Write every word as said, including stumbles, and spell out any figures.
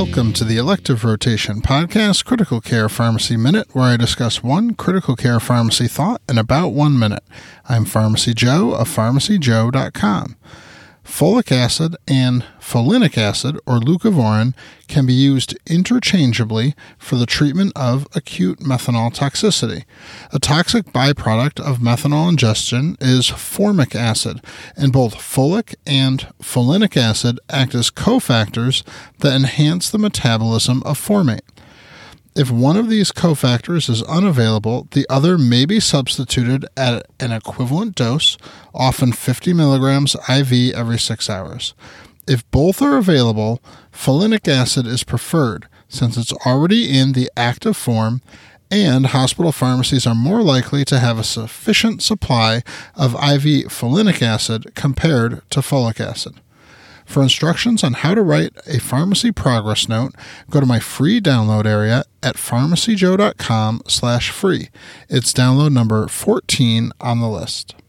Welcome to the Elective Rotation Podcast, Critical Care Pharmacy Minute, where I discuss one critical care pharmacy thought in about one minute. I'm Pharmacy Joe of pharmacy joe dot com. Folic acid and folinic acid, or leucovorin, can be used interchangeably for the treatment of acute methanol toxicity. A toxic byproduct of methanol ingestion is formic acid, and both folic and folinic acid act as cofactors that enhance the metabolism of formate. If one of these cofactors is unavailable, the other may be substituted at an equivalent dose, often fifty milligrams I V every six hours. If both are available, folinic acid is preferred since it's already in the active form, and hospital pharmacies are more likely to have a sufficient supply of I V folinic acid compared to folic acid. For instructions on how to write a pharmacy progress note, go to my free download area at pharmacy joe dot com slash free. It's download number fourteen on the list.